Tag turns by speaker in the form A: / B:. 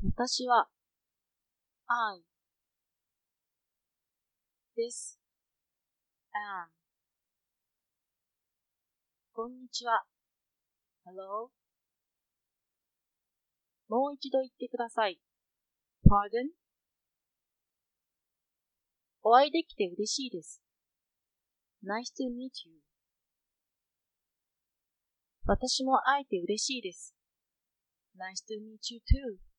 A: 私は I this am こんにちは Hello もう一度言ってください Pardon お会いできて嬉しいです Nice to meet you 私も会えて嬉しいです Nice to meet you too